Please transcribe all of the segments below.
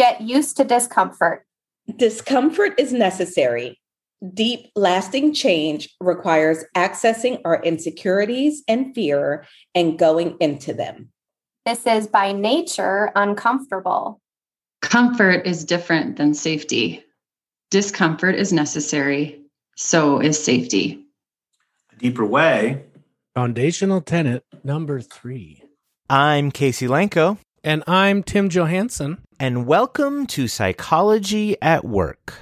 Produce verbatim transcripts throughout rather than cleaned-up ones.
Get used to discomfort. Discomfort is necessary. Deep, lasting change requires accessing our insecurities and fear and going into them. This is by nature uncomfortable. Comfort is different than safety. Discomfort is necessary. So is safety. A deeper way. Foundational tenet number three. I'm Casey Lanko. And I'm Tim Johansson. And welcome to Psychology at Work.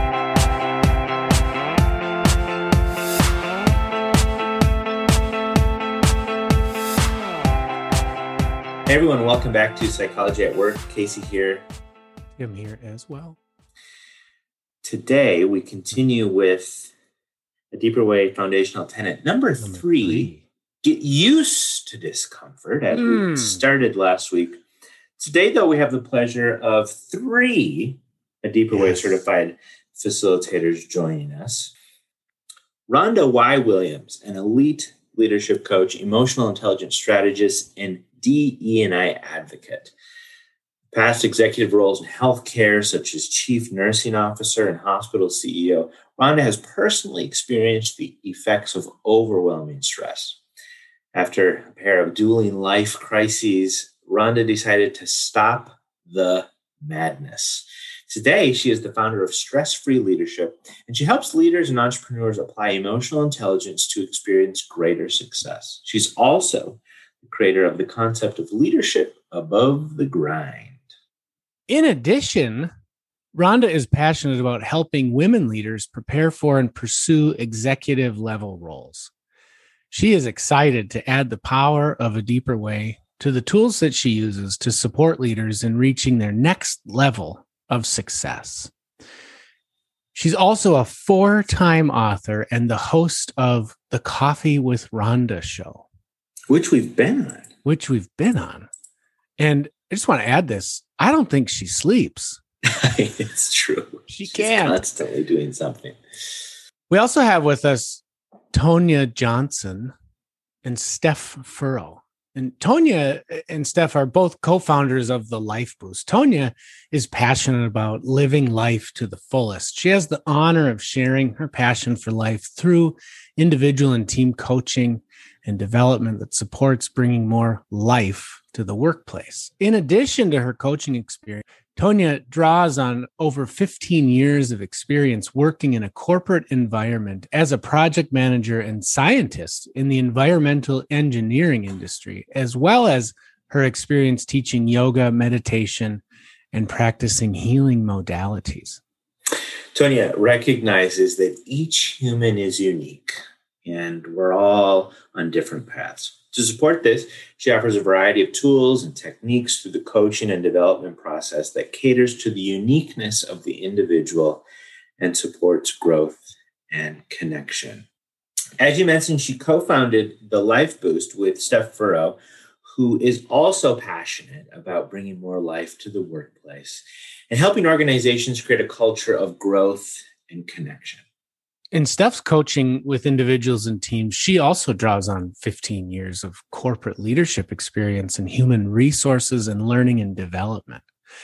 Hey everyone, welcome back to Psychology at Work. Casey here. Tim here as well. Today we continue with a deeper way foundational tenet. Number, Number three, three, get used to discomfort as mm. we started last week. Today, though, we have the pleasure of three A Deeper yes. Way certified facilitators joining us. Rhonda Y. Williams, an elite leadership coach, emotional intelligence strategist, and D E and I advocate. Past executive roles in healthcare, such as chief nursing officer and hospital C E O, Rhonda has personally experienced the effects of overwhelming stress. After a pair of dueling life crises, Rhonda decided to stop the madness. Today, she is the founder of Stress-Free Leadership, and she helps leaders and entrepreneurs apply emotional intelligence to experience greater success. She's also the creator of the concept of leadership above the grind. In addition, Rhonda is passionate about helping women leaders prepare for and pursue executive level roles. She is excited to add the power of A Deeper Way to the tools that she uses to support leaders in reaching their next level of success. She's also a four-time author and the host of the Coffee with Rhonda show. Which we've been on. Which we've been on. And I just want to add this. I don't think she sleeps. It's true. She She's can't. Constantly doing something. We also have with us Tonya Johnson and Steph Furrow. And Tonya and Steph are both co-founders of the Life Boost. Tonya is passionate about living life to the fullest. She has the honor of sharing her passion for life through individual and team coaching and development that supports bringing more life to the workplace. In addition to her coaching experience, Tonya draws on over fifteen years of experience working in a corporate environment as a project manager and scientist in the environmental engineering industry, as well as her experience teaching yoga, meditation, and practicing healing modalities. Tonya recognizes that each human is unique and we're all on different paths. To support this, she offers a variety of tools and techniques through the coaching and development process that caters to the uniqueness of the individual and supports growth and connection. As you mentioned, she co-founded the Life Boost with Steph Furrow, who is also passionate about bringing more life to the workplace and helping organizations create a culture of growth and connection. In Steph's coaching with individuals and teams, she also draws on fifteen years of corporate leadership experience in human resources and learning and development.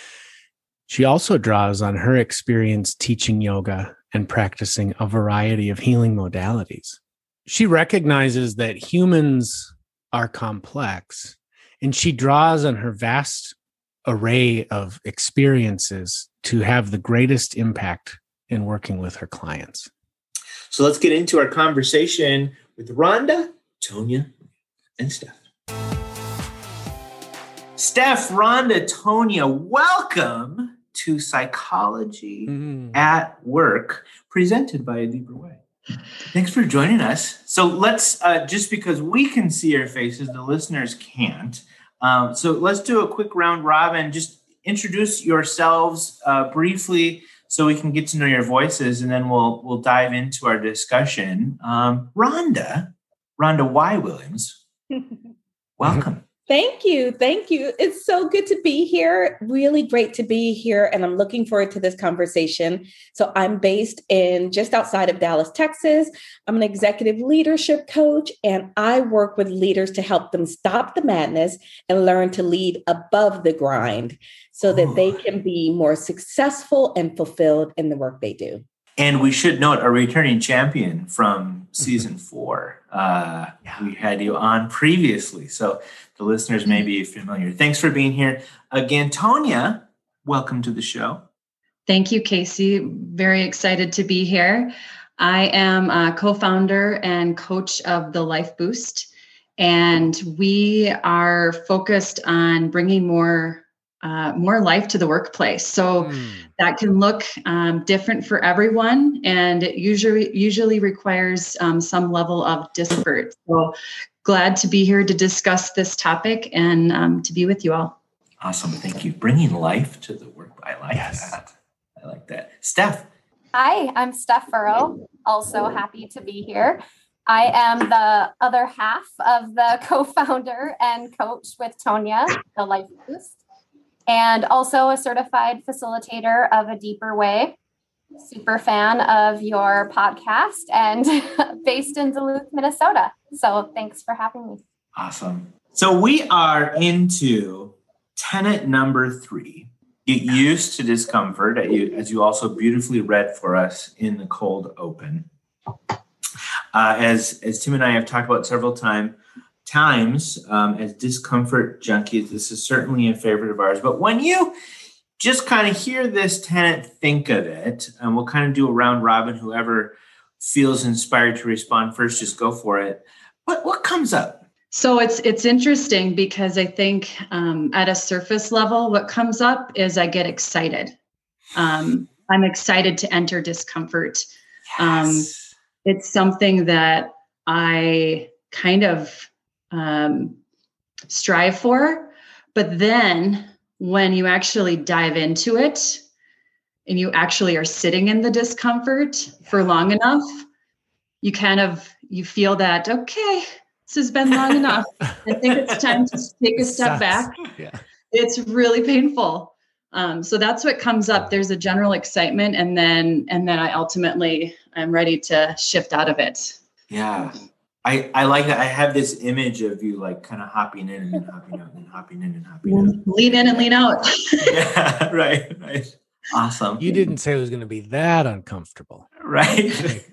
She also draws on her experience teaching yoga and practicing a variety of healing modalities. She recognizes that humans are complex, and she draws on her vast array of experiences to have the greatest impact in working with her clients. So let's get into our conversation with Rhonda, Tonya, and Steph. Steph, Rhonda, Tonya, welcome to Psychology mm. at Work, presented by A Deeper Way. Thanks for joining us. So let's, uh, just because we can see your faces, the listeners can't. Um, so let's do a quick round robin. Just introduce yourselves uh, briefly, so we can get to know your voices, and then we'll we'll dive into our discussion. Um, Rhonda, Rhonda Y. Williams, welcome. Thank you. Thank you. It's so good to be here. Really great to be here. And I'm looking forward to this conversation. So I'm based in just outside of Dallas, Texas. I'm an executive leadership coach, and I work with leaders to help them stop the madness and learn to lead above the grind so that Ooh. they can be more successful and fulfilled in the work they do. And we should note a returning champion from season four. Uh, yeah. We had you on previously, so the listeners may be familiar. Thanks for being here. Again, Tonya, welcome to the show. Thank you, Casey. Very excited to be here. I am a co-founder and coach of the Life Boost, and we are focused on bringing more Uh, more life to the workplace. So mm. that can look um, different for everyone. And it usually usually requires um, some level of discomfort. So glad to be here to discuss this topic and um, to be with you all. Awesome. Thank you. Bringing life to the work. I like yes. that. I like that. Steph. Hi, I'm Steph Furrow. Also happy to be here. I am the other half of the co-founder and coach with Tonya, the Life Boost, and also a certified facilitator of A Deeper Way. Super fan of your podcast and based in Duluth, Minnesota. So thanks for having me. Awesome. So we are into tenet number three. Get used to discomfort, as you also beautifully read for us in the cold open. Uh, as, as Tim and I have talked about several times, times um, as discomfort junkies, this is certainly a favorite of ours. But when you just kind of hear this tenet, think of it, and we'll kind of do a round robin. Whoever feels inspired to respond first, just go for it. What what comes up? So it's it's interesting because I think um, at a surface level, what comes up is I get excited. Um, I'm excited to enter discomfort. Yes. Um, it's something that I kind of Um, strive for. But then when you actually dive into it and you actually are sitting in the discomfort for long enough, you kind of, you feel that, okay, this has been long enough. I think it's time to take a step back. Yeah. It's really painful. Um, so that's what comes up. There's a general excitement, and then, and then I ultimately, I'm ready to shift out of it. Yeah. I, I like that. I have this image of you like kind of hopping in and then hopping out and then hopping in and hopping out. Lean in and lean out. Yeah, right, right. Awesome. You didn't say it was going to be that uncomfortable. Right.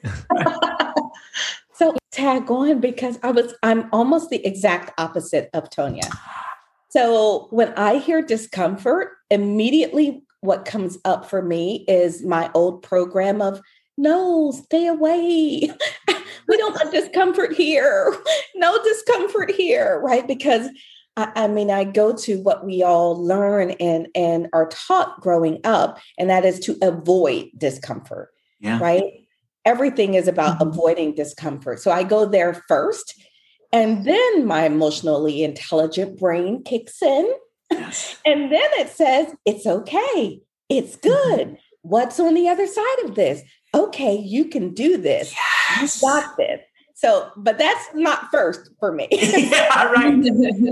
So tag on, because I was, I'm almost the exact opposite of Tonya. So when I hear discomfort, immediately what comes up for me is my old program of, no, stay away. We don't want discomfort here. No discomfort here, right? Because I, I mean, I go to what we all learn and, and are taught growing up, and that is to avoid discomfort, yeah. right? Everything is about mm-hmm. avoiding discomfort. So I go there first, and then my emotionally intelligent brain kicks in. Yes. And then it says, it's okay. It's good. Mm-hmm. What's on the other side of this? Okay, you can do this. Yes. You got this. So, but that's not first for me. Yeah, right.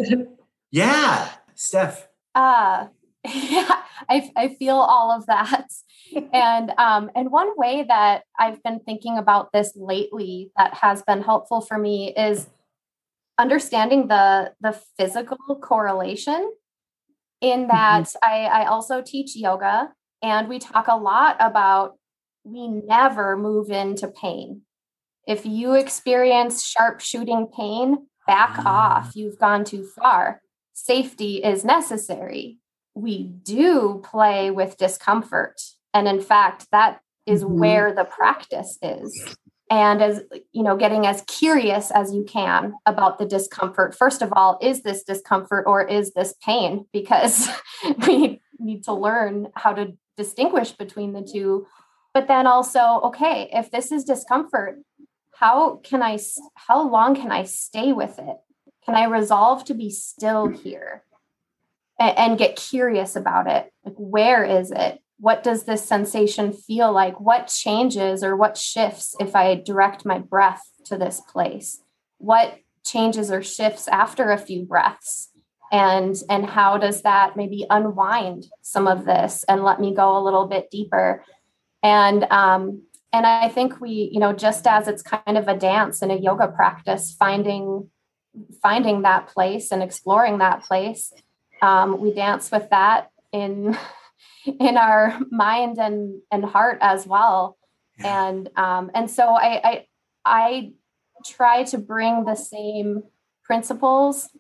Yeah. Steph. Uh, yeah, I, I feel all of that. And, um, and one way that I've been thinking about this lately that has been helpful for me is understanding the, the physical correlation in that mm-hmm. I, I also teach yoga, and we talk a lot about we never move into pain. If you experience sharp shooting pain, back mm. off. You've gone too far. Safety is necessary. We do play with discomfort. And in fact, that is mm-hmm. where the practice is. And as you know, getting as curious as you can about the discomfort. First of all, is this discomfort or is this pain? Because we need to learn how to distinguish between the two. But then also, okay, if this is discomfort, how can I, how long can I stay with it? Can I resolve to be still here and, and get curious about it? Like, where is it? What does this sensation feel like? What changes or what shifts if I direct my breath to this place? What changes or shifts after a few breaths? And, and how does that maybe unwind some of this and let me go a little bit deeper? And, um, and I think we, you know, just as it's kind of a dance and a yoga practice, finding, finding that place and exploring that place, um, we dance with that in, in our mind and, and heart as well. Yeah. And, um, and so I, I, I try to bring the same principles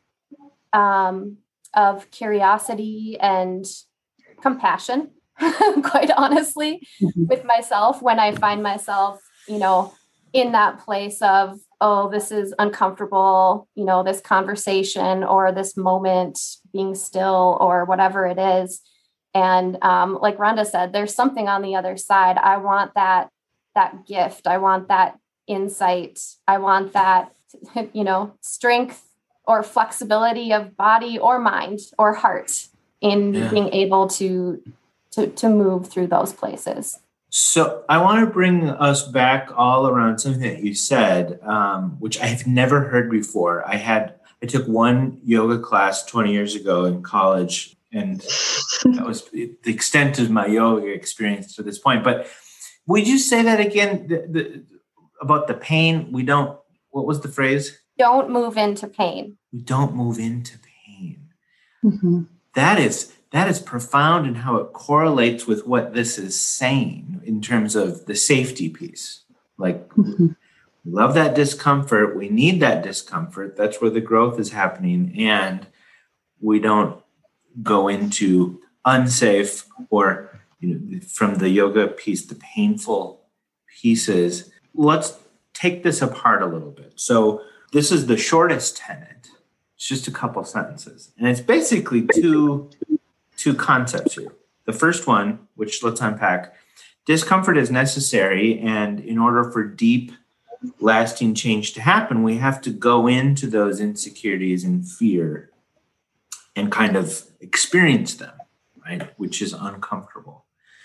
um, of curiosity and compassion, quite honestly, mm-hmm. with myself when I find myself, you know, in that place of, oh, this is uncomfortable, you know, this conversation or this moment being still or whatever it is. And um, like Rhonda said, there's something on the other side. I want that, that gift. I want that insight. I want that, you know, strength or flexibility of body or mind or heart in yeah. being able to, to, to move through those places. So I want to bring us back all around something that you said, um, which I have never heard before. I had, I took one yoga class twenty years ago in college, and that was the extent of my yoga experience to this point. But would you say that again, the, the, about the pain? We don't, what was the phrase? Don't move into pain. We don't move into pain. Mm-hmm. That is, that is profound in how it correlates with what this is saying in terms of the safety piece. Like, mm-hmm. we love that discomfort. We need that discomfort. That's where the growth is happening. And we don't go into unsafe or, you know, from the yoga piece, the painful pieces. Let's take this apart a little bit. So this is the shortest tenet. It's just a couple sentences. And it's basically two, two concepts here. The first one, which let's unpack, discomfort is necessary. And in order for deep, lasting change to happen, we have to go into those insecurities and fear and kind of experience them, right? Which is uncomfortable.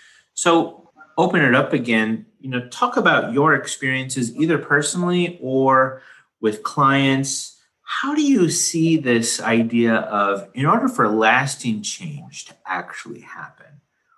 So open it up again, you know, talk about your experiences either personally or with clients. How do you see this idea of, in order for lasting change to actually happen,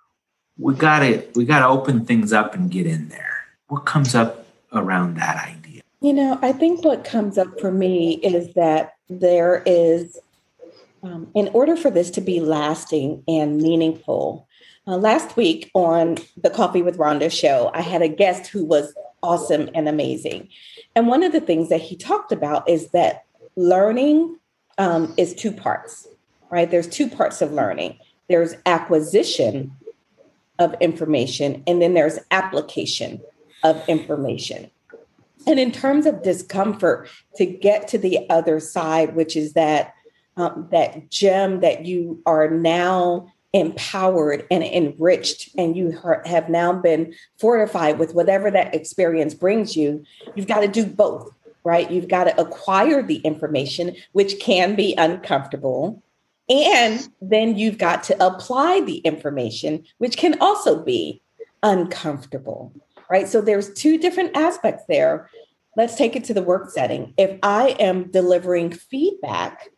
we gotta we gotta open things up and get in there? What comes up around that idea? You know, I think what comes up for me is that there is, um, in order for this to be lasting and meaningful. Uh, last week on the Coffee with Rhonda show, I had a guest who was awesome and amazing. And one of the things that he talked about is that learning um, is two parts, right? There's two parts of learning. There's acquisition of information, and then there's application of information. And in terms of discomfort, to get to the other side, which is that um, that gem that you are now empowered and enriched, and you have now been fortified with whatever that experience brings you, you've got to do both, right? You've got to acquire the information, which can be uncomfortable. And then you've got to apply the information, which can also be uncomfortable, right? So there's two different aspects there. Let's take it to the work setting. If I am delivering feedback,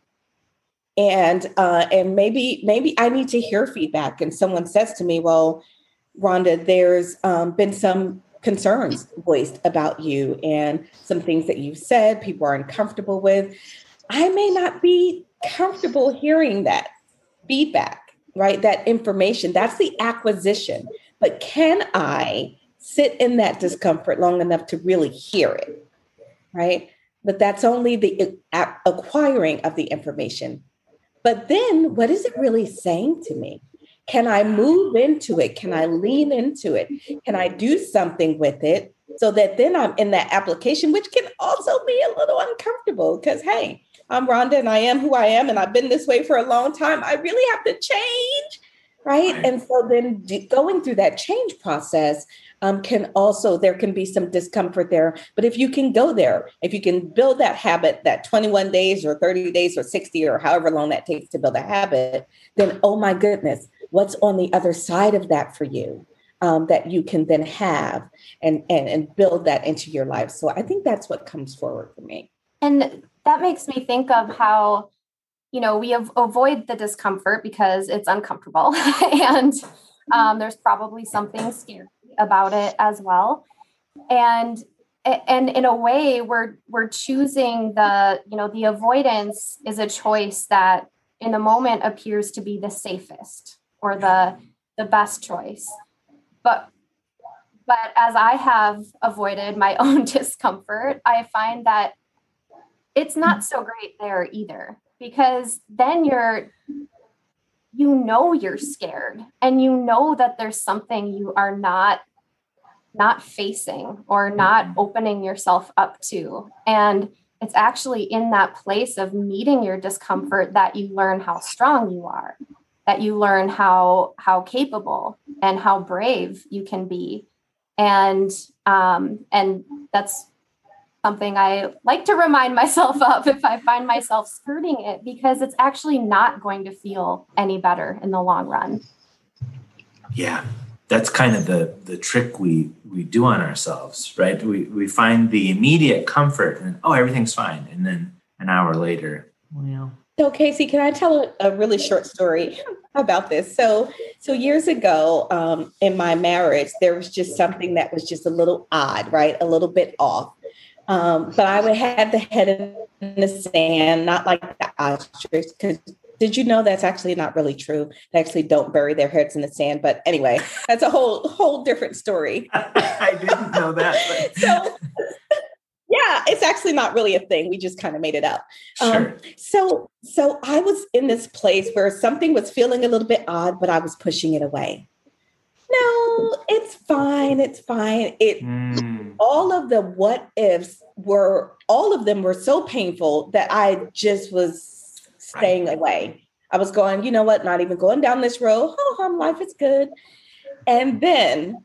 And uh, and maybe maybe I need to hear feedback, and someone says to me, well, Rhonda, there's um, been some concerns voiced about you and some things that you've said people are uncomfortable with. I may not be comfortable hearing that feedback, right? That information, that's the acquisition. But can I sit in that discomfort long enough to really hear it, right? But that's only the acquiring of the information. But then what is it really saying to me? Can I move into it? Can I lean into it? Can I do something with it so that then I'm in that application, which can also be a little uncomfortable because, hey, I'm Rhonda and I am who I am and I've been this way for a long time. I really have to change, right? right. And so then going through that change process um, can also, there can be some discomfort there. But if you can go there, if you can build that habit, that twenty-one days or thirty days or sixty or however long that takes to build a habit, then, oh my goodness, what's on the other side of that for you um, that you can then have and, and, and build that into your life. So I think that's what comes forward for me. And that makes me think of how you know, we av- avoid the discomfort because it's uncomfortable and um, there's probably something scary about it as well. And and in a way, we're we're choosing the, you know, the avoidance is a choice that in the moment appears to be the safest or the the best choice. But but as I have avoided my own discomfort, I find that it's not so great there either, because then you're, you know, you're scared and you know that there's something you are not, not facing or not opening yourself up to. And it's actually in that place of meeting your discomfort that you learn how strong you are, that you learn how, how capable and how brave you can be. And, um, and that's something I like to remind myself of if I find myself skirting it, because it's actually not going to feel any better in the long run. Yeah, that's kind of the the trick we we do on ourselves, right? We we find the immediate comfort and, oh, everything's fine. And then an hour later, well. So Casey, can I tell a, a really short story about this? So, so years ago, um, in my marriage, there was just something that was just a little odd, right? A little bit off. Um, but I would have the head in the sand, not like the ostrich, because did you know that's actually not really true? They actually don't bury their heads in the sand. But anyway, that's a whole whole different story. I didn't know that. But. So, yeah, it's actually not really a thing. We just kind of made it up. Sure. Um, so, so I was in this place where something was feeling a little bit odd, but I was pushing it away. No, it's fine. It's fine. It mm. all of the what ifs were, all of them were so painful that I just was staying right. away. I was going, you know what? Not even going down this road. Oh, hum, life is good. And then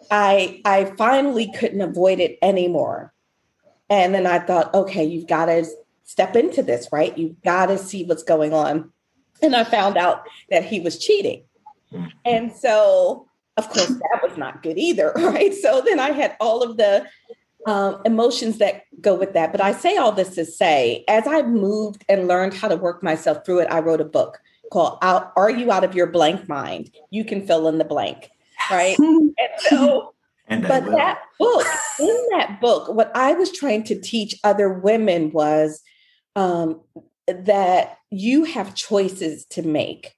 I, I finally couldn't avoid it anymore. And then I thought, okay, you've got to step into this, right? You've got to see what's going on. And I found out that he was cheating. And so, of course, that was not good either, right? So then I had all of the um, emotions that go with that. But I say all this to say, as I moved and learned how to work myself through it, I wrote a book called Are You Out of Your Blank Mind? You Can Fill in the Blank, right? And so, and but that book, in that book, what I was trying to teach other women was um, that you have choices to make.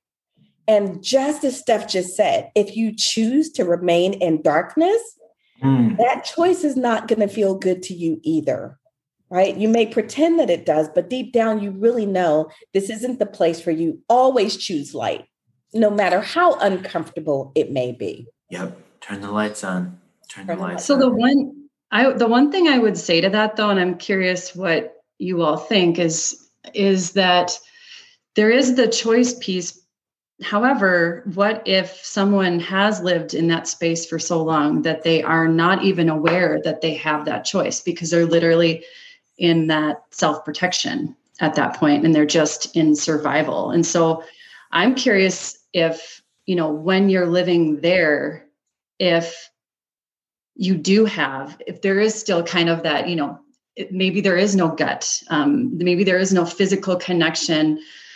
And just as Steph just said, if you choose to remain in darkness, mm. that choice is not going to feel good to you either, right? You may pretend that it does, but deep down, you really know this isn't the place for you. Always choose light, no matter how uncomfortable it may be. Yep. Turn the lights on. Turn the lights so on. So the one, I, the one thing I would say to that, though, and I'm curious what you all think, is, is that there is the choice piece. However, what if someone has lived in that space for so long that they are not even aware that they have that choice, because they're literally in that self-protection at that point and they're just in survival. And so I'm curious if, you know, when you're living there, if you do have, if there is still kind of that, you know, it, maybe there is no gut, um, maybe there is no physical connection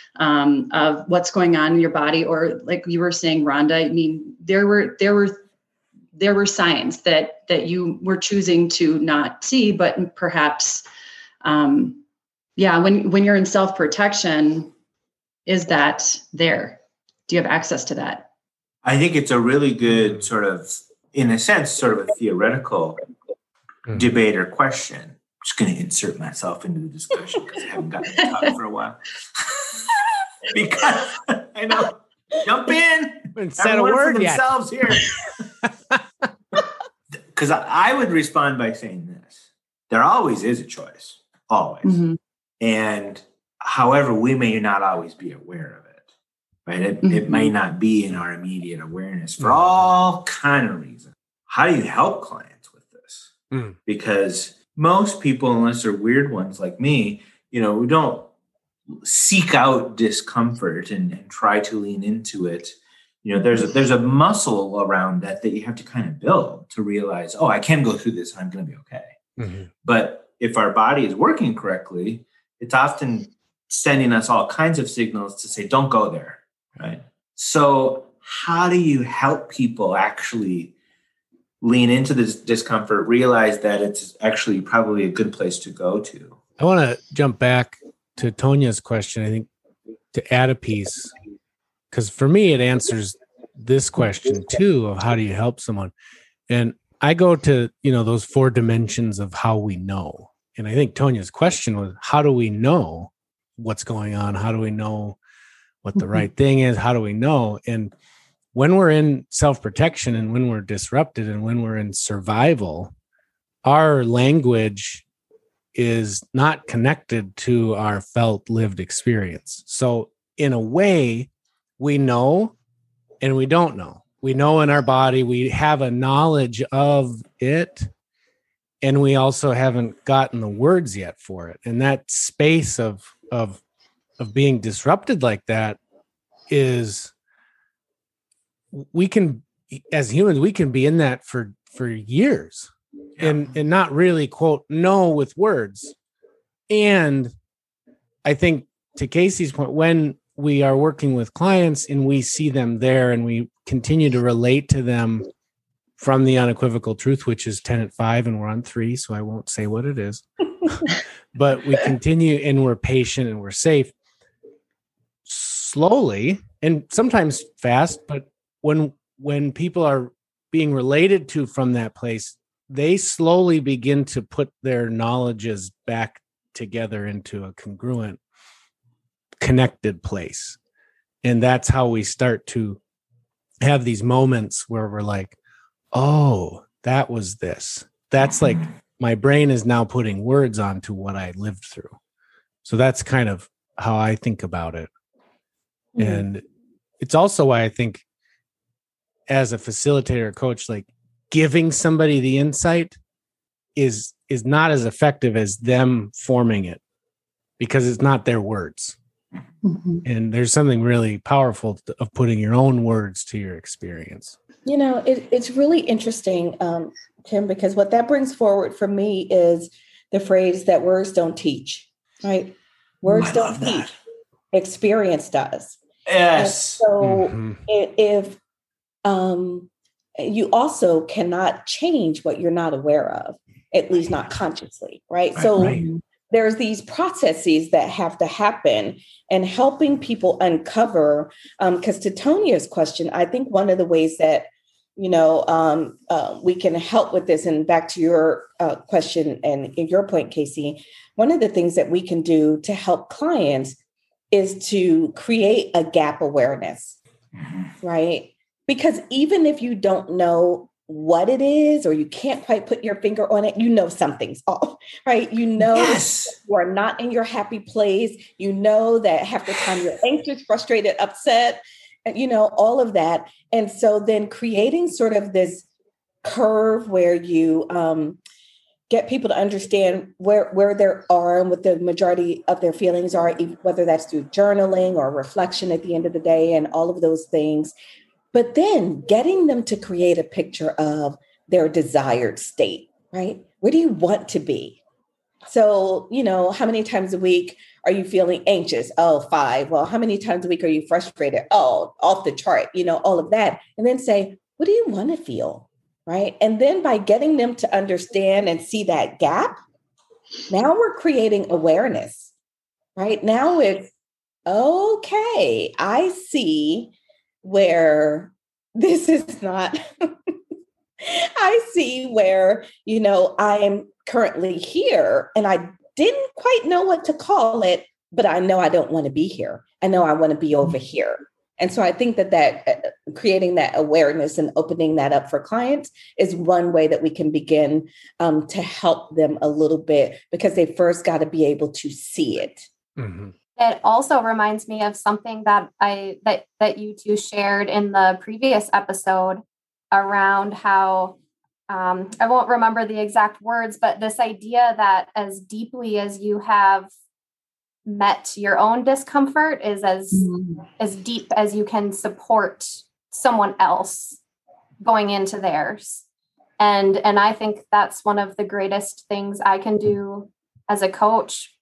um, of what's going on in your body, or like you were saying, Rhonda, I mean, there were, there were, there were signs that, that you were choosing to not see, but perhaps, um, yeah, when, when you're in self-protection, is that there? Do you have access to that? I think it's a really good sort of, in a sense, sort of a theoretical mm. debate or question. I'm just going to insert myself into the discussion because I haven't gotten to talk for a while. Because I know, jump in. Said a word yet. Themselves here. Because I, I would respond by saying this: there always is a choice, always, mm-hmm. and however, we may not always be aware of it. Right? It, mm-hmm. it may not be in our immediate awareness for mm-hmm. all kind of reasons. How do you help clients with this? Mm-hmm. Because most people, unless they're weird ones like me, you know, we don't seek out discomfort and, and try to lean into it. You know, there's a, there's a muscle around that that you have to kind of build to realize, oh, I can go through this and I'm going to be okay. Mm-hmm. But if our body is working correctly, it's often sending us all kinds of signals to say, don't go there, right? So how do you help people actually lean into this discomfort, realize that it's actually probably a good place to go to? I want to jump back to Tonia's question, I think, to add a piece, because for me, it answers this question too, of how do you help someone? And I go to, you know, those four dimensions of how we know. And I think Tonia's question was, how do we know what's going on? How do we know what the right thing is? How do we know? And when we're in self-protection and when we're disrupted and when we're in survival, our language is not connected to our felt lived experience. So in a way, we know and we don't know. We know in our body, we have a knowledge of it, and we also haven't gotten the words yet for it. And that space of of of being disrupted like that is, we can, as humans, we can be in that for for years. Yeah. and and not really, quote, know with words. And I think, to Casey's point, when we are working with clients and we see them there and we continue to relate to them from the unequivocal truth, which is tenet five, and we're on three, so I won't say what it is, but we continue and we're patient and we're safe, slowly and sometimes fast. But when when people are being related to from that place, they slowly begin to put their knowledges back together into a congruent, connected place. And that's how we start to have these moments where we're like, oh, that was this. That's like, my brain is now putting words onto what I lived through. So that's kind of how I think about it. Mm-hmm. And it's also why I think, as a facilitator coach, like, giving somebody the insight is is not as effective as them forming it, because it's not their words. Mm-hmm. And there's something really powerful to, of putting your own words to your experience. You know, it, it's really interesting, um, Tim, because what that brings forward for me is the phrase that words don't teach, right? Words don't teach. Experience does. Yes. And so mm-hmm. if um, you also cannot change what you're not aware of, at least not consciously, right? right so right. There's these processes that have to happen, and helping people uncover, because um, to Tonia's question, I think one of the ways that, you know, um, uh, we can help with this, and back to your uh, question and your point, Casey, one of the things that we can do to help clients is to create a gap awareness, right? Because even if you don't know what it is, or you can't quite put your finger on it, you know something's off, right? You know yes. you are not in your happy place. You know that half the time you're anxious, frustrated, upset, and you know, all of that. And so then creating sort of this curve where you um, get people to understand where, where they are and what the majority of their feelings are, whether that's through journaling or reflection at the end of the day and all of those things. But then getting them to create a picture of their desired state, right? Where do you want to be? So, you know, how many times a week are you feeling anxious? Oh, five. Well, how many times a week are you frustrated? Oh, off the chart, you know, all of that. And then say, what do you want to feel? Right. And then by getting them to understand and see that gap, now we're creating awareness, right? Now it's, okay, I see where this is not, I see where, you know, I'm currently here and I didn't quite know what to call it, but I know I don't want to be here. I know I want to be over here. And so I think that that uh, creating that awareness and opening that up for clients is one way that we can begin um, to help them a little bit, because they first got to be able to see it. Mm-hmm. It also reminds me of something that I that that you two shared in the previous episode around how um, I won't remember the exact words, but this idea that as deeply as you have met your own discomfort is as mm-hmm. as deep as you can support someone else going into theirs. And and I think that's one of the greatest things I can do as a coach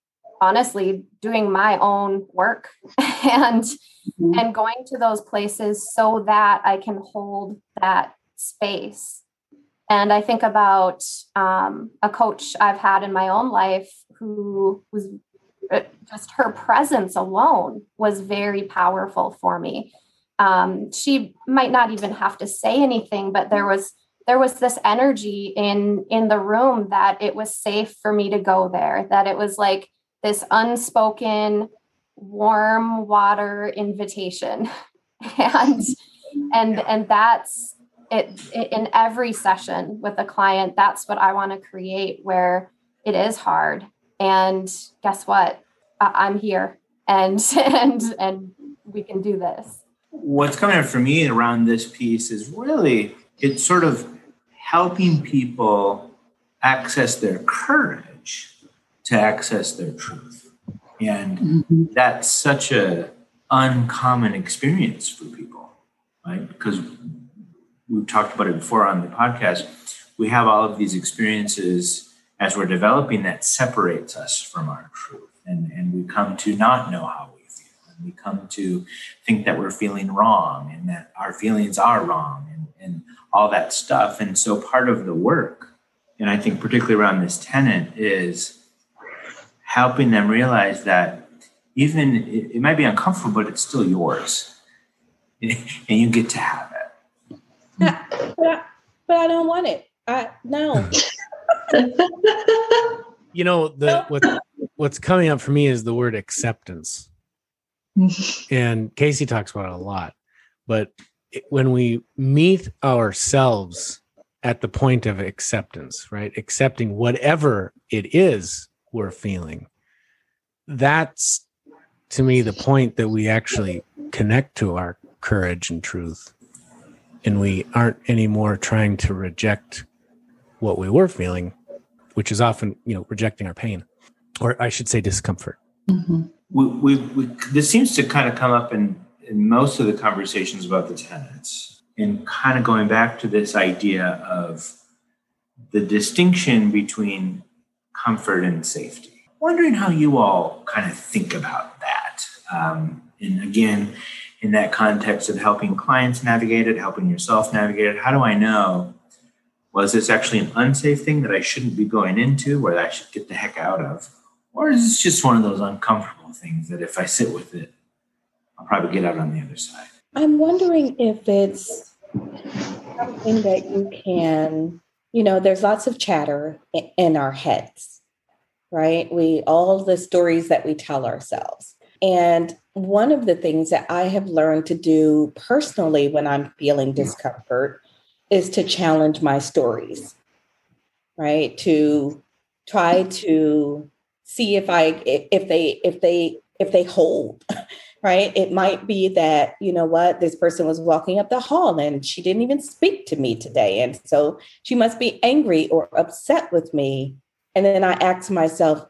honestly doing my own work and mm-hmm. and going to those places so that I can hold that space. And I think about um, a coach I've had in my own life who was just, her presence alone was very powerful for me. Um, she might not even have to say anything, but there was there was this energy in in the room that it was safe for me to go there, that it was like this unspoken warm water invitation. and and and that's it, it in every session with a client. That's what I want to create, where it is hard. And guess what? I, I'm here, and and and we can do this. What's coming up for me around this piece is really, it's sort of helping people access their courage to access their truth. And mm-hmm. that's such a uncommon experience for people, right? Because we've talked about it before on the podcast. We have all of these experiences as we're developing that separates us from our truth. And, and we come to not know how we feel. And we come to think that we're feeling wrong and that our feelings are wrong and, and all that stuff. And so part of the work, and I think particularly around this tenet, is helping them realize that even it, it might be uncomfortable, but it's still yours. And you get to have it. Yeah, but, I, but I don't want it. I no. You know, the what what's coming up for me is the word acceptance. And Casey talks about it a lot. But it, when we meet ourselves at the point of acceptance, right? Accepting whatever it is we're feeling, that's, to me, the point that we actually connect to our courage and truth. And we aren't anymore trying to reject what we were feeling, which is often, you know, rejecting our pain, or I should say discomfort. Mm-hmm. We, we, we, this seems to kind of come up in, in most of the conversations about the tenets, and kind of going back to this idea of the distinction between comfort and safety. Wondering how you all kind of think about that. Um, and again, in that context of helping clients navigate it, helping yourself navigate it, how do I know, was this actually an unsafe thing that I shouldn't be going into, where I should get the heck out of? Or is this just one of those uncomfortable things that if I sit with it, I'll probably get out on the other side? I'm wondering if it's something that you can, you know, there's lots of chatter in our heads, right? We, all the stories that we tell ourselves. And one of the things that I have learned to do personally when I'm feeling discomfort is to challenge my stories, right? To try to see if I, if they, if they, if they hold, right? It might be that, you know what, this person was walking up the hall and she didn't even speak to me today. And so she must be angry or upset with me. And then I ask myself,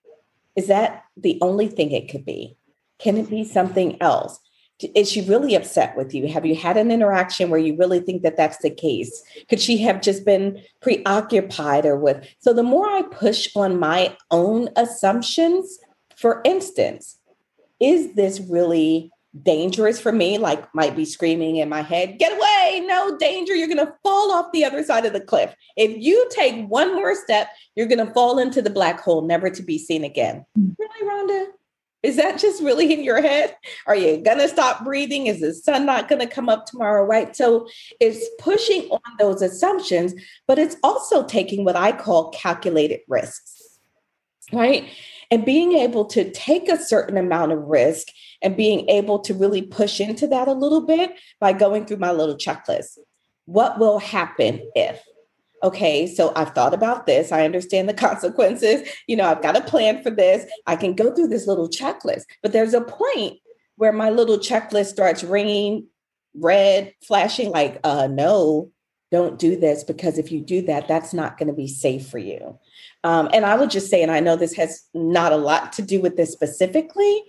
is that the only thing it could be? Can it be something else? Is she really upset with you? Have you had an interaction where you really think that that's the case? Could she have just been preoccupied or with? So the more I push on my own assumptions, for instance, is this really dangerous for me? Like, might be screaming in my head, get away, no danger. You're going to fall off the other side of the cliff. If you take one more step, you're going to fall into the black hole, never to be seen again. Really, Rhonda? Is that just really in your head? Are you going to stop breathing? Is the sun not going to come up tomorrow, right? So it's pushing on those assumptions, but it's also taking what I call calculated risks, right? And being able to take a certain amount of risk and being able to really push into that a little bit by going through my little checklist. What will happen if? Okay, so I've thought about this. I understand the consequences. You know, I've got a plan for this. I can go through this little checklist. But there's a point where my little checklist starts ringing red, flashing like, uh, no, don't do this, because if you do that, that's not going to be safe for you. Um, and I would just say, and I know this has not a lot to do with this specifically,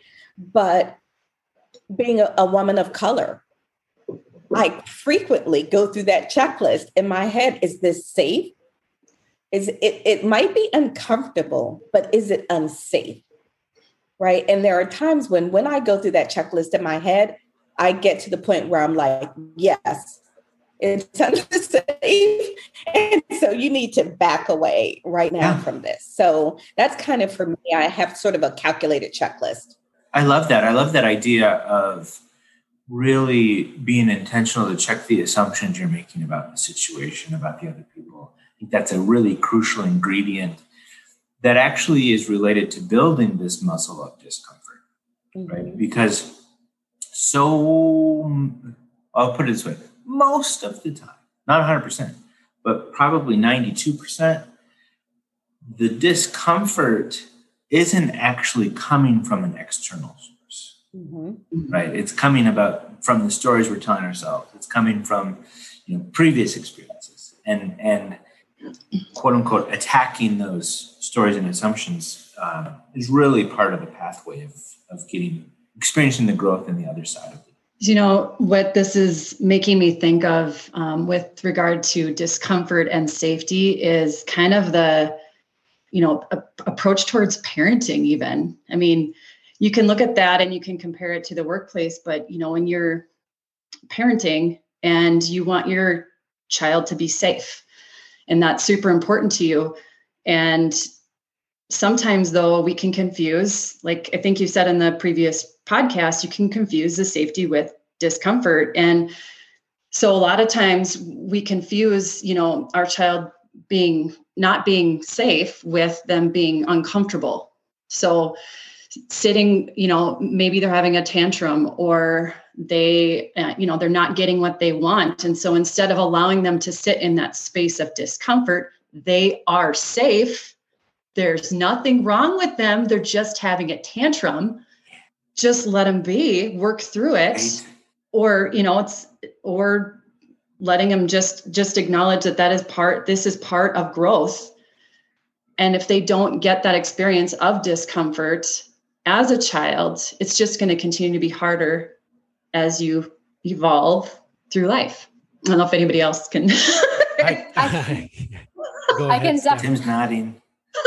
but being a, a woman of color, I frequently go through that checklist in my head. Is this safe? Is it, it might be uncomfortable, but is it unsafe? right? And there are times when, when I go through that checklist in my head, I get to the point where I'm like, yes, it's unsafe. And so you need to back away right now Yeah. from this. So that's kind of for me, I have sort of a calculated checklist. I love that. I love that idea of really being intentional to check the assumptions you're making about the situation, about the other people. I think that's a really crucial ingredient that actually is related to building this muscle of discomfort, mm-hmm. right? Because so, I'll put it this way, most of the time, not one hundred percent, but probably ninety-two percent, the discomfort isn't actually coming from an external source, mm-hmm. right? It's coming about from the stories we're telling ourselves. It's coming from, you know, previous experiences and, and quote unquote, attacking those stories and assumptions um, is really part of the pathway of, of getting, experiencing the growth in the other side of it. You know, what this is making me think of um, with regard to discomfort and safety is kind of the, you know, a, approach towards parenting even. I mean, you can look at that and you can compare it to the workplace, but, you know, when you're parenting and you want your child to be safe, and that's super important to you. And sometimes though, we can confuse, like I think you said in the previous podcast, you can confuse the safety with discomfort. And so a lot of times we confuse, you know, our child being not being safe with them being uncomfortable. So sitting, you know, maybe they're having a tantrum or they, uh, you know, they're not getting what they want. And so instead of allowing them to sit in that space of discomfort, they are safe. There's nothing wrong with them. They're just having a tantrum. Just let them be, work through it. Right. Or, you know, it's, or letting them just, just acknowledge that that is part, this is part of growth. And if they don't get that experience of discomfort as a child, it's just going to continue to be harder as you evolve through life. I don't know if anybody else can. I, I, go I ahead, can Steph. Tim's nodding.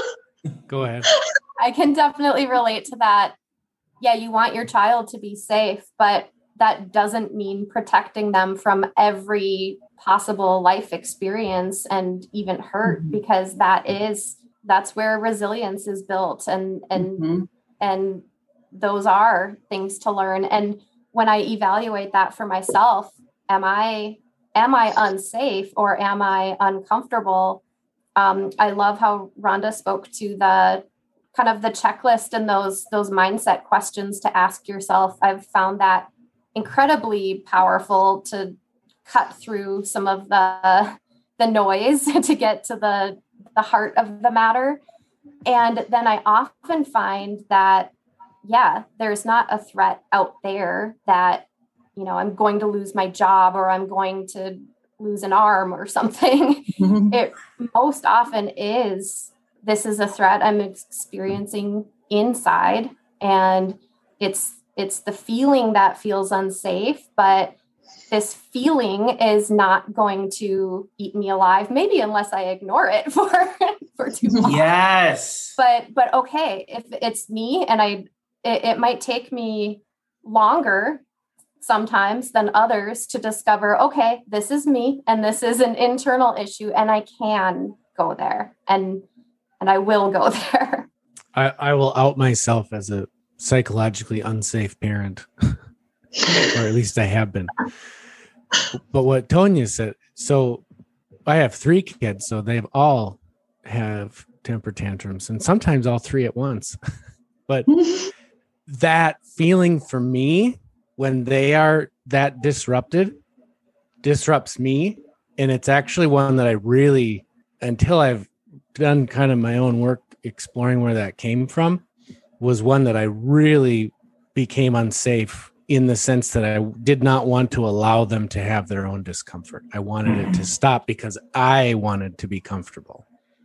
Go ahead. I can definitely relate to that. Yeah, you want your child to be safe, but that doesn't mean protecting them from every possible life experience and even hurt, mm-hmm. because that is, that's where resilience is built. And, and, mm-hmm. and those are things to learn. And when I evaluate that for myself, am I, am I unsafe or am I uncomfortable? Um, I love how Rhonda spoke to the kind of the checklist and those, those mindset questions to ask yourself. I've found that incredibly powerful to cut through some of the, the noise to get to the, the heart of the matter. And then I often find that, yeah, there's not a threat out there that, you know, I'm going to lose my job or I'm going to lose an arm or something. Mm-hmm. It most often is, this is a threat I'm experiencing inside. And it's, it's the feeling that feels unsafe, but this feeling is not going to eat me alive, maybe unless I ignore it for, for too long. Yes. But, but okay, if it's me and I, it, it might take me longer sometimes than others to discover, okay, this is me and this is an internal issue and I can go there and, and I will go there. I, I will out myself as a psychologically unsafe parent, or at least I have been. But what Tonya said, so I have three kids, so they've all have temper tantrums and sometimes all three at once. But that feeling for me when they are that disrupted disrupts me. And it's actually one that I really, until I've done kind of my own work exploring where that came from, was one that I really became unsafe in the sense that I did not want to allow them to have their own discomfort. I wanted it to stop because I wanted to be comfortable.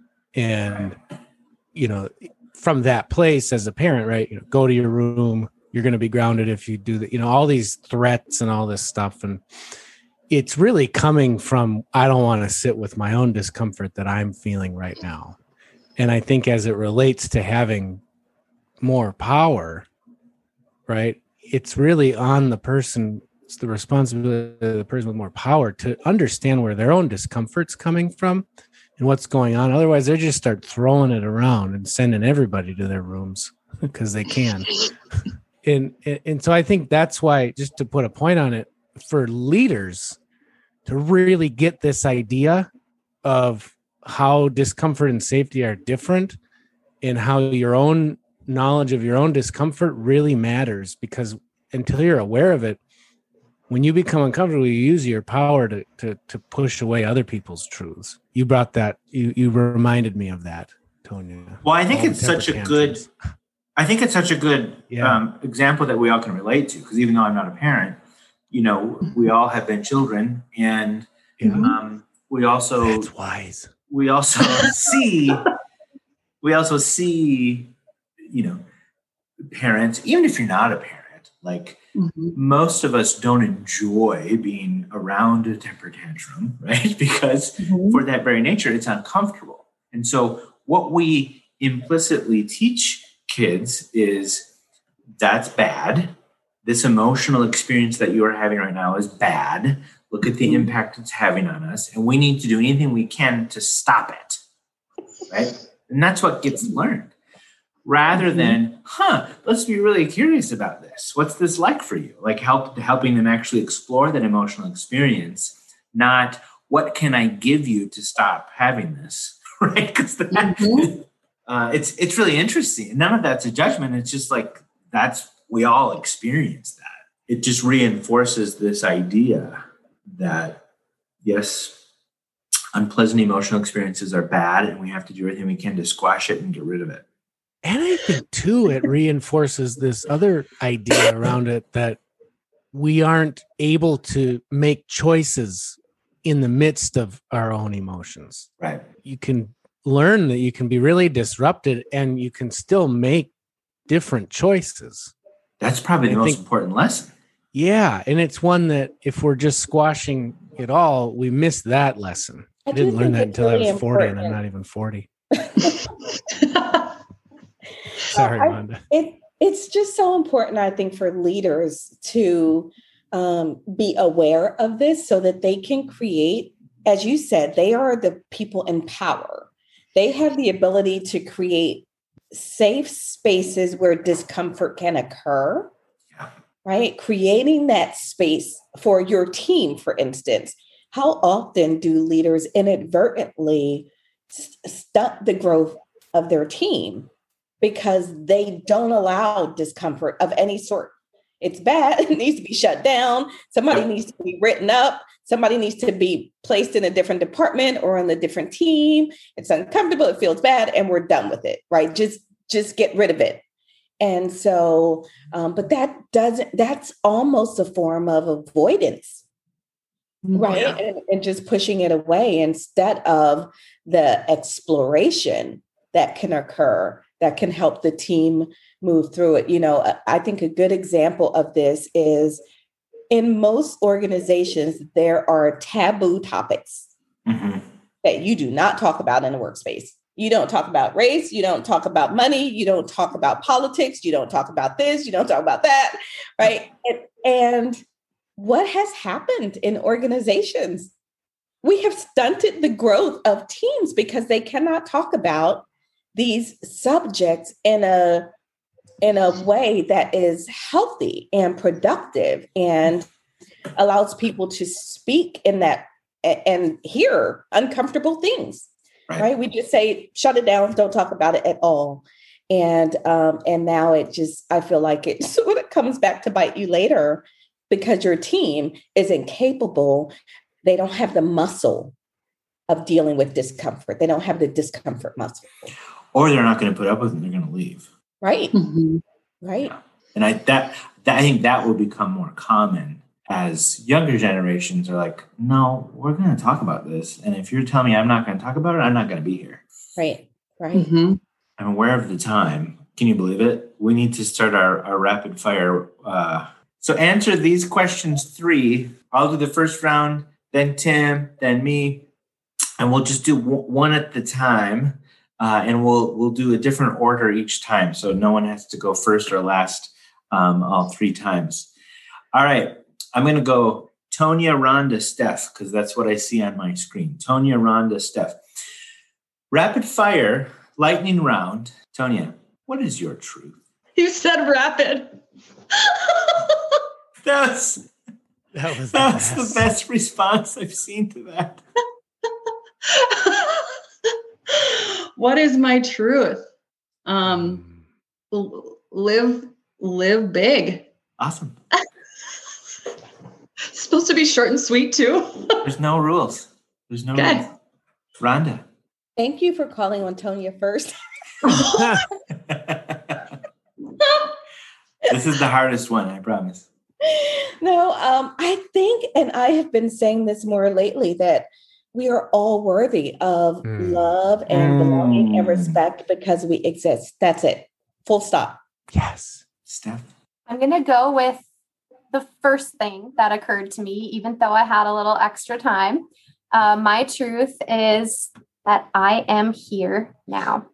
And, you know, from that place as a parent, right, you know, go to your room, you're going to be grounded if you do that, you know, all these threats and all this stuff. And it's really coming from, I don't want to sit with my own discomfort that I'm feeling right now. And I think as it relates to having more power, right? It's really on the person. It's the responsibility of the person with more power to understand where their own discomfort's coming from and what's going on. Otherwise, they just start throwing it around and sending everybody to their rooms because they can. and, and so I think that's why, just to put a point on it, for leaders to really get this idea of how discomfort and safety are different and how your own knowledge of your own discomfort really matters, because until you're aware of it, when you become uncomfortable, you use your power to, to, to push away other people's truths. You brought that, you, you reminded me of that, Tonya. Well, I think All it's such a good, I think it's such a good Yeah. um, example that we all can relate to, because even though I'm not a parent, you know, we all have been children, and Yeah. um, we also, That's wise. we also see, we also see, you know, parents, even if you're not a parent, like Mm-hmm. most of us don't enjoy being around a temper tantrum, right? Because Mm-hmm. for that very nature, it's uncomfortable. And so what we implicitly teach kids is that's bad. This emotional experience that you are having right now is bad. Look at the Mm-hmm. impact it's having on us. And we need to do anything we can to stop it, right? And that's what gets learned. Rather Mm-hmm. than, huh, let's be really curious about this. What's this like for you? Like help helping them actually explore that emotional experience, not what can I give you to stop having this, right? Because Mm-hmm. uh, it's it's really interesting. None of that's a judgment. It's just like that's we all experience that. It just reinforces this idea that yes, unpleasant emotional experiences are bad, and we have to do everything we can to squash it and get rid of it. And I think, too, it reinforces this other idea around it that we aren't able to make choices in the midst of our own emotions. Right. You can learn that you can be really disrupted and you can still make different choices. That's probably the I most think- important lesson. Yeah. And it's one that if we're just squashing it all, we miss that lesson. I, I do didn't learn think that it's until really I was forty, and I'm important. not even forty. Sorry, I- Rhonda. It it's just so important, I think, for leaders to um, be aware of this so that they can create, as you said, they are the people in power. They have the ability to create safe spaces where discomfort can occur, Yeah. right? Creating that space for your team, for instance. How often do leaders inadvertently st- stunt the growth of their team because they don't allow discomfort of any sort? It's bad. It needs to be shut down. Somebody Yep. needs to be written up. Somebody needs to be placed in a different department or on a different team. It's uncomfortable. It feels bad, and we're done with it, right? Just, just get rid of it. And so, um, but that doesn't, that's almost a form of avoidance, right? Yeah. And, and just pushing it away instead of the exploration that can occur that can help the team move through it. You know, I think a good example of this is in most organizations, there are taboo topics Mhm. that you do not talk about in a workspace. You don't talk about race. You don't talk about money. You don't talk about politics. You don't talk about this. You don't talk about that, right? And, and what has happened in organizations? We have stunted the growth of teams because they cannot talk about these subjects in a in a way that is healthy and productive and allows people to speak in that and hear uncomfortable things. Right. Right? We just say, shut it down, don't talk about it at all. And um, and now it just, I feel like it sort of comes back to bite you later because your team is incapable. They don't have the muscle of dealing with discomfort. They don't have the discomfort muscle. Or they're not going to put up with it, they're going to leave. Right. Mhm. Right. And I that, that I think that will become more common as younger generations are like, no, we're going to talk about this. And if you're telling me I'm not going to talk about it, I'm not going to be here. Right. Right. Mhm. I'm aware of the time. Can you believe it? We need to start our, our rapid fire. Uh, so answer these questions three. I'll do the first round, then Tim, then me. And we'll just do w- one at the time. uh, and we'll we'll do a different order each time, so no one has to go first or last um, all three times. All right, I'm going to go Tonya, Rhonda, Steph, because that's what I see on my screen. Tonya, Rhonda, Steph. Rapid fire, lightning round. Tonya, what is your truth? You said rapid. That's That was the that's best. the best response I've seen to that. What is my truth? Um, l- live, live big. Awesome. It's supposed to be short and sweet too. There's no rules. There's no Good. rules. Rhonda. Thank you for calling on Tonya first. This is the hardest one, I promise. No, um, I think, and I have been saying this more lately, that we are all worthy of Mm. love and belonging and Mm. respect because we exist. That's it. Full stop. Yes. Steph. I'm going to go with the first thing that occurred to me, even though I had a little extra time. Uh, my truth is that I am here now.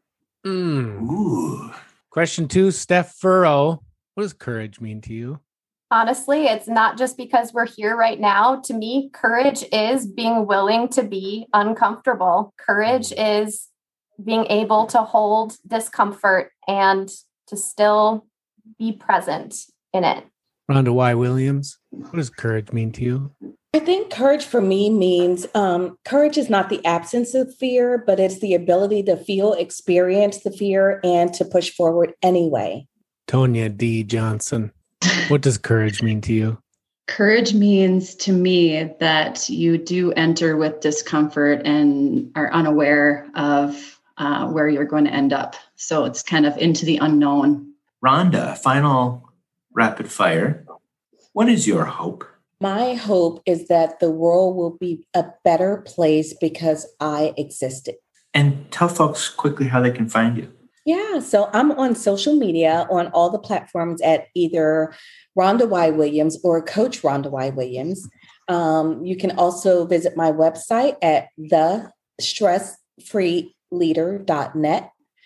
Mm. Ooh. Question two, Steph Furrow. What does courage mean to you? Honestly, it's not just because we're here right now. To me, courage is being willing to be uncomfortable. Courage is being able to hold discomfort and to still be present in it. Rhonda Y. Williams. What does courage mean to you? I think courage for me means um, courage is not the absence of fear, but it's the ability to feel, experience the fear, and to push forward anyway. Tonya D. Johnson. What does courage mean to you? Courage means to me that you do enter with discomfort and are unaware of uh, where you're going to end up. So it's kind of into the unknown. Rhonda, final rapid fire. What is your hope? My hope is that the world will be a better place because I existed. And tell folks quickly how they can find you. Yeah, so I'm on social media on all the platforms at either Rhonda Y. Williams or Coach Rhonda Y. Williams. Um, you can also visit my website at the stress free leader dot net.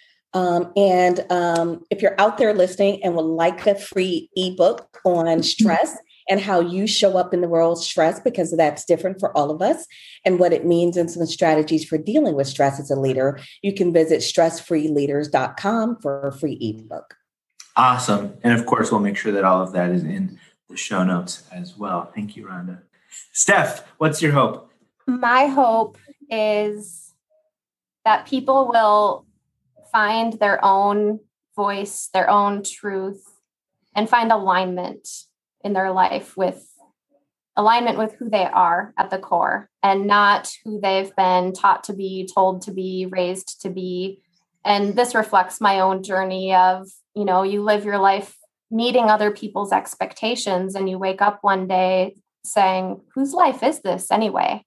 Um, and um, if you're out there listening and would like the free ebook on stress and how you show up in the world stress, because that's different for all of us, and what it means and some strategies for dealing with stress as a leader, you can visit stress free leaders dot com for a free ebook. Awesome. And of course, we'll make sure that all of that is in the show notes as well. Thank you, Rhonda. Steph, what's your hope? My hope is that people will find their own voice, their own truth, and find alignment in their life with alignment with who they are at the core and not who they've been taught to be, told to be, raised to be. And this reflects my own journey of, you know, you live your life meeting other people's expectations and you wake up one day saying, whose life is this anyway?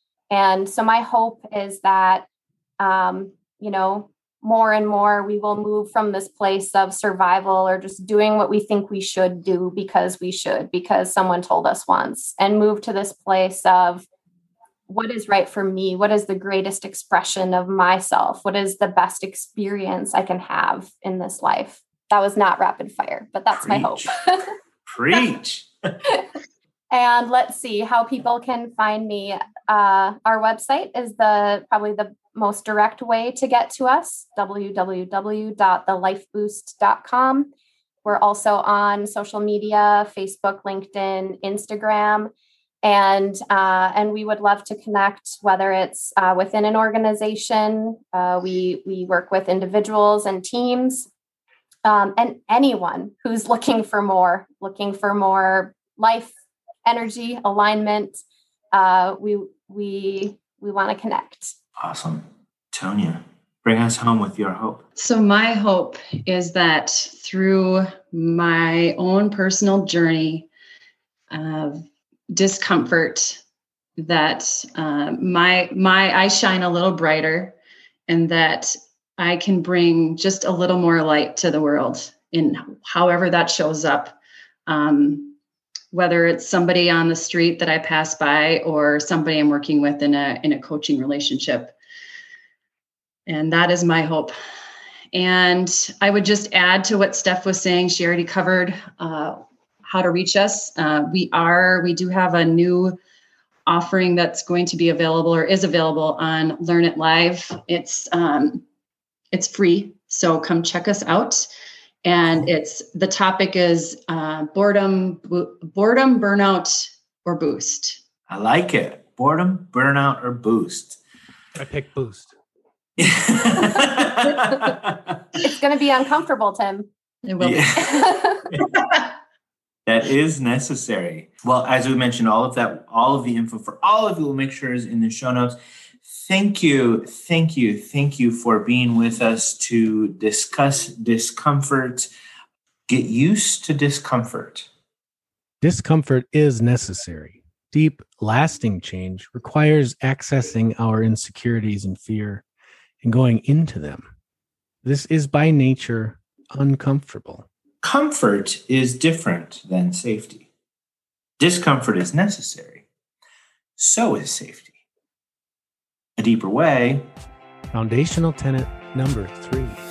And so my hope is that, um, you know, more and more we will move from this place of survival or just doing what we think we should do because we should, because someone told us once, and move to this place of what is right for me? What is the greatest expression of myself? What is the best experience I can have in this life? That was not rapid fire, but that's Preach. my hope. Preach. And let's see how people can find me. Uh, our website is the probably the most direct way to get to us, w w w dot the life boost dot com. We're also on social media, Facebook, LinkedIn, Instagram, and uh, and we would love to connect, whether it's uh, within an organization. Uh, we, we work with individuals and teams, um, and anyone who's looking for more, looking for more life, energy, alignment. Uh, we we we want to connect. Awesome. Tonya, bring us home with your hope. So my hope is that through my own personal journey of discomfort, that uh, my my I shine a little brighter, and that I can bring just a little more light to the world in however that shows up. Um, whether it's somebody on the street that I pass by or somebody I'm working with in a in a coaching relationship. And that is my hope. And I would just add to what Steph was saying. She already covered uh, how to reach us. Uh, we are, we do have a new offering that's going to be available or is available on Learn It Live. It's um, it's free, so come check us out. And it's the topic is uh, boredom, bo- boredom, burnout, or boost. I like it. Boredom, burnout, or boost. I pick boost. It's going to be uncomfortable, Tim. It will yeah. That is necessary. Well, as we mentioned, all of that, all of the info for all of you, we'll make sure is in the show notes. Thank you, thank you, thank you for being with us to discuss discomfort. Get used to discomfort. Discomfort is necessary. Deep, lasting change requires accessing our insecurities and fear and going into them. This is by nature uncomfortable. Comfort is different than safety. Discomfort is necessary. So is safety. A deeper way. Foundational tenet number three.